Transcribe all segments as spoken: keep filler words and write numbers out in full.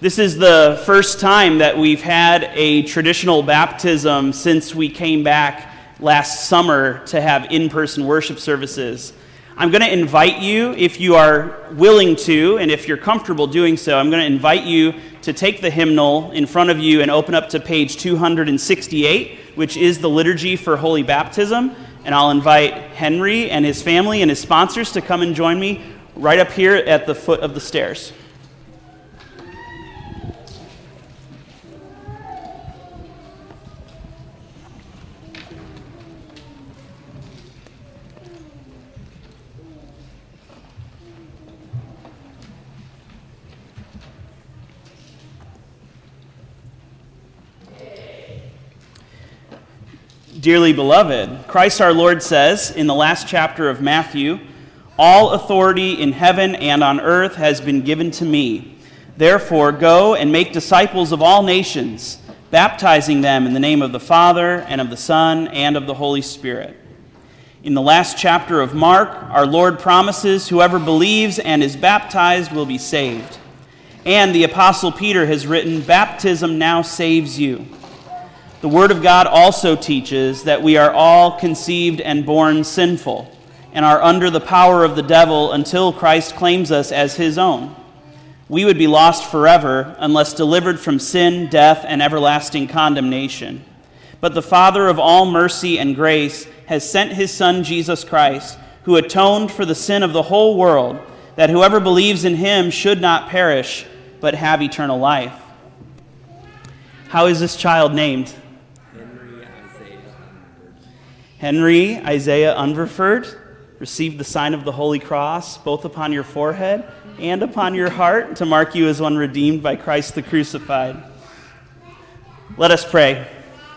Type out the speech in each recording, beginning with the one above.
This is the first time that we've had a traditional baptism since we came back last summer to have in-person worship services. I'm going to invite you, if you are willing to, and if you're comfortable doing so, I'm going to invite you to take the hymnal in front of you and open up to page two hundred sixty-eight, which is the liturgy for Holy Baptism. And I'll invite Henry and his family and his sponsors to come and join me right up here at the foot of the stairs. Dearly beloved, Christ our Lord says in the last chapter of Matthew, "All authority in heaven and on earth has been given to me. Therefore, go and make disciples of all nations, baptizing them in the name of the Father and of the Son and of the Holy Spirit." In the last chapter of Mark, our Lord promises whoever believes and is baptized will be saved. And the Apostle Peter has written, "Baptism now saves you." The Word of God also teaches that we are all conceived and born sinful and are under the power of the devil until Christ claims us as his own. We would be lost forever unless delivered from sin, death, and everlasting condemnation. But the Father of all mercy and grace has sent his Son, Jesus Christ, who atoned for the sin of the whole world, that whoever believes in him should not perish, but have eternal life. How is this child named? Henry Isaiah Unverford, receive the sign of the Holy Cross, both upon your forehead and upon your heart, to mark you as one redeemed by Christ the crucified. Let us pray.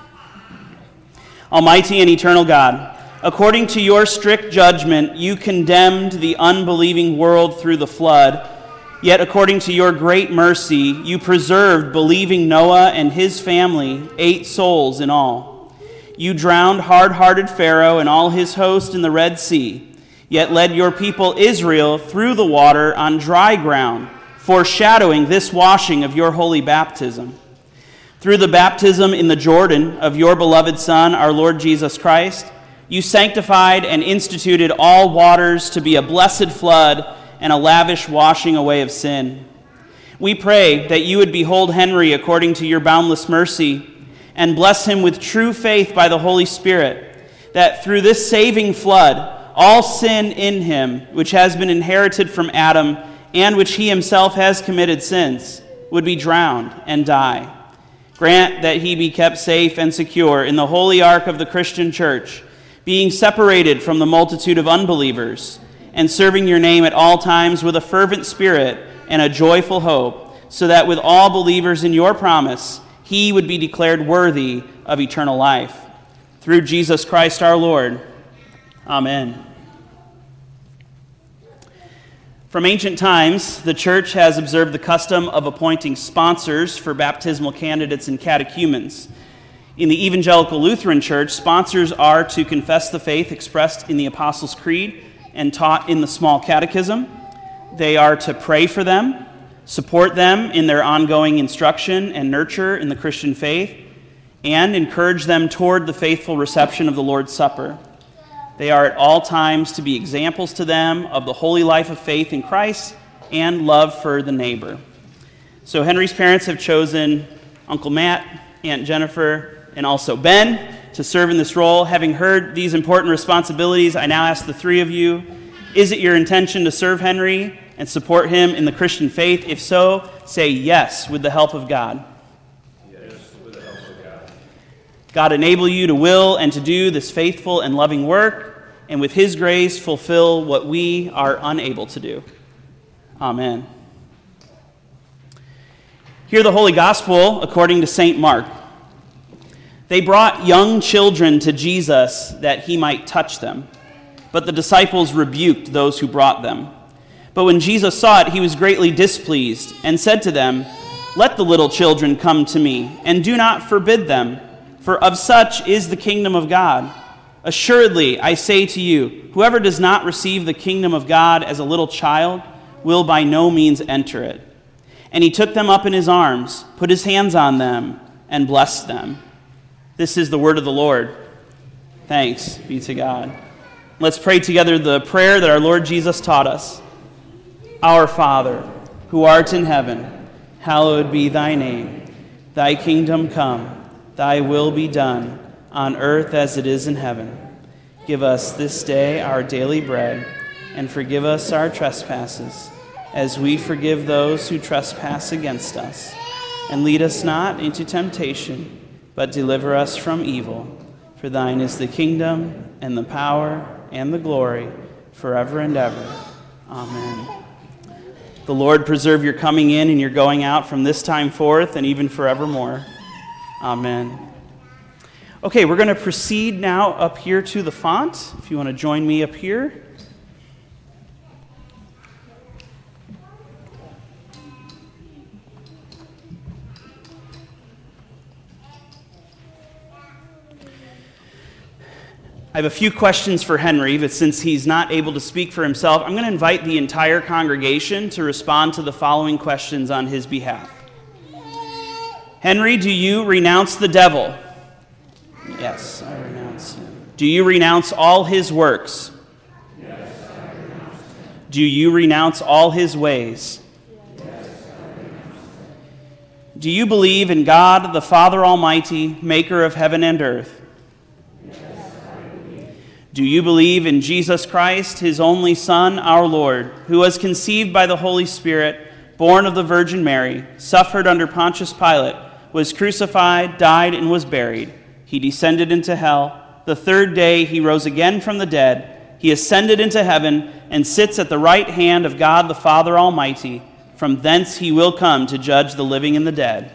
Almighty and eternal God, according to your strict judgment, you condemned the unbelieving world through the flood, yet according to your great mercy, you preserved believing Noah and his family, eight souls in all. You drowned hard-hearted Pharaoh and all his host in the Red Sea, yet led your people Israel through the water on dry ground, foreshadowing this washing of your holy baptism. Through the baptism in the Jordan of your beloved Son, our Lord Jesus Christ, you sanctified and instituted all waters to be a blessed flood and a lavish washing away of sin. We pray that you would behold Henry according to your boundless mercy, and bless him with true faith by the Holy Spirit, that through this saving flood, all sin in him, which has been inherited from Adam, and which he himself has committed since, would be drowned and die. Grant that he be kept safe and secure in the holy ark of the Christian church, being separated from the multitude of unbelievers, and serving your name at all times with a fervent spirit and a joyful hope, so that with all believers in your promise, he would be declared worthy of eternal life. Through Jesus Christ our Lord. Amen. From ancient times, the church has observed the custom of appointing sponsors for baptismal candidates and catechumens. In the Evangelical Lutheran Church, sponsors are to confess the faith expressed in the Apostles' Creed and taught in the Small Catechism. They are to pray for them, support them in their ongoing instruction and nurture in the Christian faith, and encourage them toward the faithful reception of the Lord's Supper. They are at all times to be examples to them of the holy life of faith in Christ and love for the neighbor. So Henry's parents have chosen Uncle Matt, Aunt Jennifer, and also Ben to serve in this role. Having heard these important responsibilities, I now ask the three of you, is it your intention to serve Henry and support him in the Christian faith? If so, say yes with the help of God. Yes, with the help of God. God enable you to will and to do this faithful and loving work, and with his grace fulfill what we are unable to do. Amen. Hear the Holy Gospel according to Saint Mark. They brought young children to Jesus that he might touch them, but the disciples rebuked those who brought them. But when Jesus saw it, he was greatly displeased and said to them, "Let the little children come to me, and do not forbid them, for of such is the kingdom of God. Assuredly, I say to you, whoever does not receive the kingdom of God as a little child will by no means enter it." And he took them up in his arms, put his hands on them, and blessed them. This is the word of the Lord. Thanks be to God. Let's pray together the prayer that our Lord Jesus taught us. Our Father, who art in heaven, hallowed be thy name. Thy kingdom come, thy will be done, on earth as it is in heaven. Give us this day our daily bread, and forgive us our trespasses, as we forgive those who trespass against us. And lead us not into temptation, but deliver us from evil. For thine is the kingdom, and the power, and the glory, forever and ever. Amen. The Lord preserve your coming in and your going out from this time forth, and even forevermore. Amen. Okay, we're going to proceed now up here to the font. If you want to join me up here. I have a few questions for Henry, but since he's not able to speak for himself, I'm going to invite the entire congregation to respond to the following questions on his behalf. Henry, do you renounce the devil? Yes, I renounce him. Do you renounce all his works? Yes, I renounce him. Do you renounce all his ways? Yes, I renounce him. Do you believe in God, the Father Almighty, maker of heaven and earth? Do you believe in Jesus Christ, his only Son, our Lord, who was conceived by the Holy Spirit, born of the Virgin Mary, suffered under Pontius Pilate, was crucified, died, and was buried? He descended into hell. The third day he rose again from the dead. He ascended into heaven and sits at the right hand of God the Father Almighty. From thence he will come to judge the living and the dead.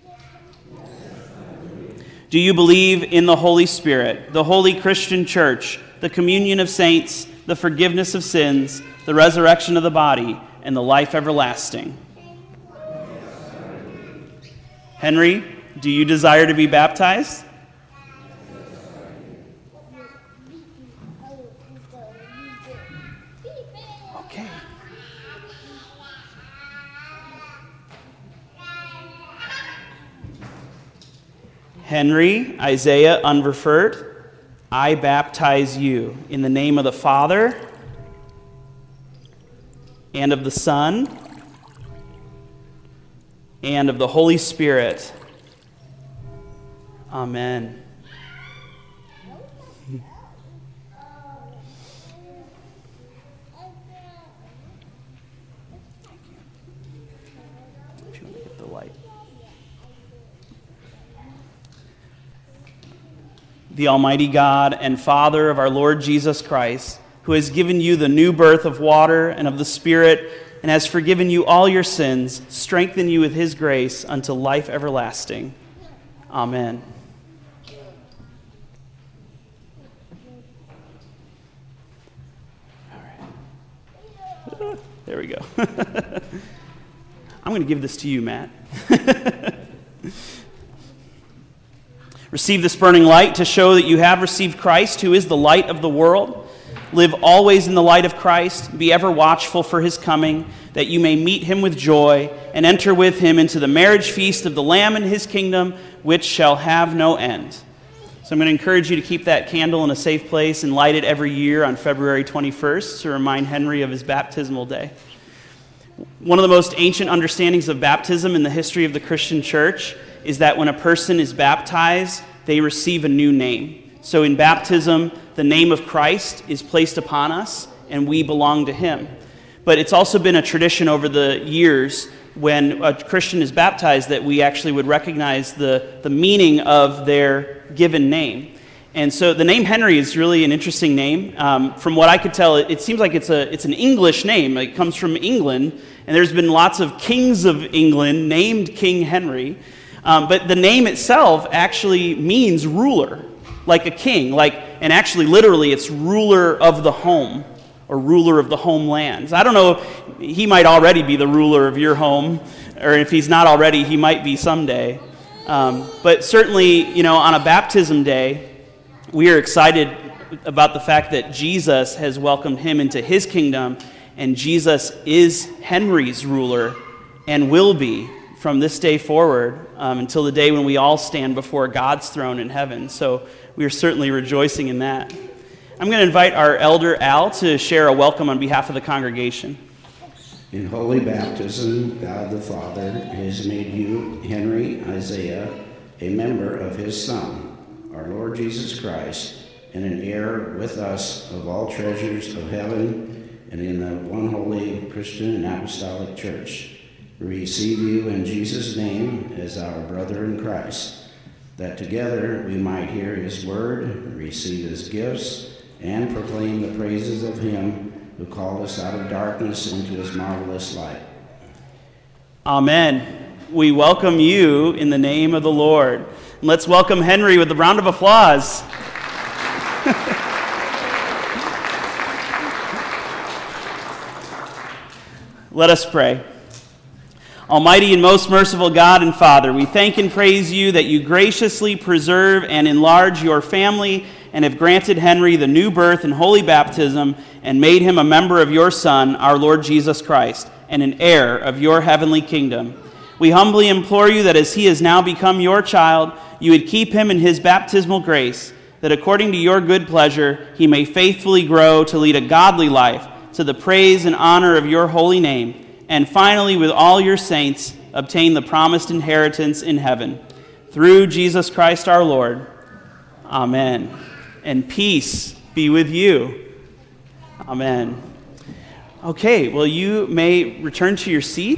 Do you believe in the Holy Spirit, the holy Christian church, the communion of saints, the forgiveness of sins, the resurrection of the body, and the life everlasting? Henry, do you desire to be baptized? Okay. Henry Isaiah Unverfurt, I baptize you in the name of the Father and of the Son and of the Holy Spirit. Amen. If you want to get the light. The Almighty God and Father of our Lord Jesus Christ, who has given you the new birth of water and of the Spirit, and has forgiven you all your sins, strengthen you with his grace unto life everlasting. Amen. All right. There we go. I'm going to give this to you, Matt. Receive this burning light to show that you have received Christ, who is the light of the world. Live always in the light of Christ. Be ever watchful for his coming, that you may meet him with joy and enter with him into the marriage feast of the Lamb in his kingdom, which shall have no end. So I'm going to encourage you to keep that candle in a safe place and light it every year on February twenty-first to remind Henry of his baptismal day. One of the most ancient understandings of baptism in the history of the Christian church is that when a person is baptized, they receive a new name. So in baptism, the name of Christ is placed upon us, and we belong to him. But it's also been a tradition over the years when a Christian is baptized that we actually would recognize the, the meaning of their given name. And so the name Henry is really an interesting name. Um, from what I could tell, it, it seems like it's a it's an English name. It comes from England, and there's been lots of kings of England named King Henry. Um, but the name itself actually means ruler, like a king, like, and actually literally it's ruler of the home or ruler of the homelands. I don't know, he might already be the ruler of your home, or if he's not already, he might be someday. Um, but certainly, you know, on a baptism day, we are excited about the fact that Jesus has welcomed him into his kingdom, and Jesus is Henry's ruler, and will be from this day forward um, until the day when we all stand before God's throne in heaven. So we are certainly rejoicing in that. I'm going to invite our elder Al to share a welcome on behalf of the congregation. In holy baptism, God the Father has made you, Henry Isaiah, a member of his Son, our Lord Jesus Christ, and an heir with us of all treasures of heaven, and in the one holy Christian and apostolic church. We receive you in Jesus' name as our brother in Christ, that together we might hear his word, receive his gifts, and proclaim the praises of him who called us out of darkness into his marvelous light. Amen. We welcome you in the name of the Lord. Let's welcome Henry with a round of applause. Let us pray. Almighty and most merciful God and Father, we thank and praise you that you graciously preserve and enlarge your family and have granted Henry the new birth and holy baptism and made him a member of your Son, our Lord Jesus Christ, and an heir of your heavenly kingdom. We humbly implore you that as he has now become your child, you would keep him in his baptismal grace, that according to your good pleasure he may faithfully grow to lead a godly life to the praise and honor of your holy name, and finally, with all your saints, obtain the promised inheritance in heaven. Through Jesus Christ our Lord. Amen. And peace be with you. Amen. Okay, well, you may return to your seats.